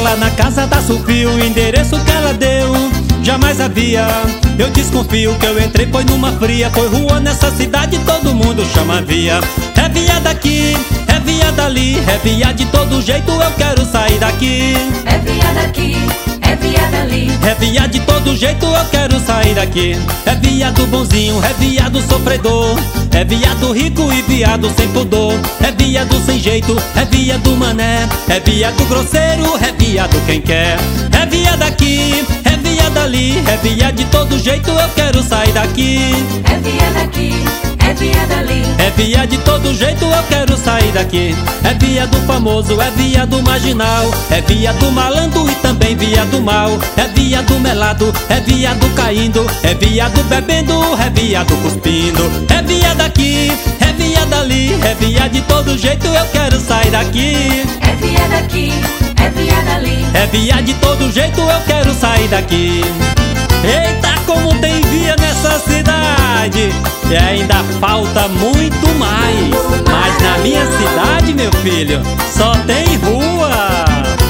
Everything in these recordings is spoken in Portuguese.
lá na casa da Sofia, o endereço que ela deu jamais havia. Eu desconfio que eu entrei, foi numa fria, foi rua nessa cidade, todo mundo chama via. É via daqui, é via dali, é via de todo jeito, eu quero sair daqui. É via daqui, é via dali, é via de todo jeito, eu quero sair daqui. É via do bonzinho, é via do sofredor, é via do rico e via do sem pudor. É via do sem jeito, é via do mané, é via do grosseiro, é via do quem quer. É via daqui, é via dali, é via de todo jeito, eu quero sair daqui. é via daqui, é via dali, É via de todo jeito, eu quero sair daqui. É via do famoso, é via do marginal, é via do malandro e também via do mal. É via do melado, é via do caindo, é via do bebendo, é via do cuspindo. É via daqui, é via dali, é via de todo jeito, eu quero sair daqui. é via daqui, é via dali, É via de todo jeito, eu quero sair daqui. Eita, como tem via nessa cidade! E ainda falta muito mais. Mas na minha cidade, meu filho, só tem rua.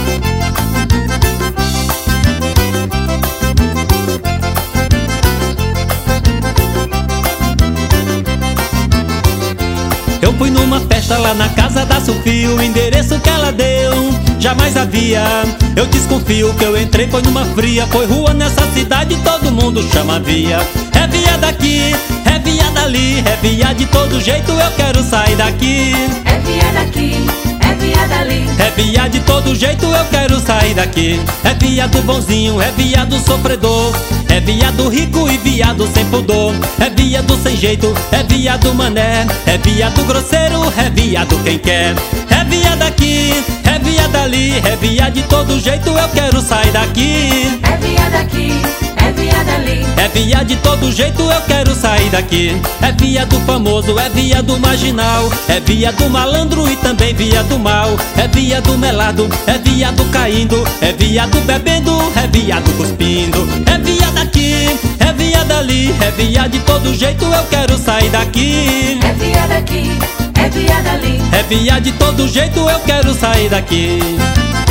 Eu fui numa festa lá na casa da Sofia, o endereço que ela deu jamais havia. Eu desconfio que eu entrei, foi numa fria, foi rua nessa cidade, todo mundo chama via. É via daqui, é via dali, é via de todo jeito, eu quero sair daqui. é via daqui, é via dali, É via de todo jeito, eu quero sair daqui. É via do bonzinho, é via do sofredor, é via do rico e via do sem pudor. É via do sem jeito, é via do mané, é via do grosseiro, é via do quem quer. É via daqui, é via dali, é via de todo jeito, eu quero sair daqui. é via daqui, é via dali, É via de todo jeito, eu quero sair daqui. É via do famoso, é via do marginal, é via do malandro e também via do mal. É via do melado, é via do caindo, é via do bebendo, é via do cuspindo. É via daqui, é via dali, é via de todo jeito, eu quero sair daqui. é via daqui, é via dali, É via de todo jeito, eu quero sair daqui.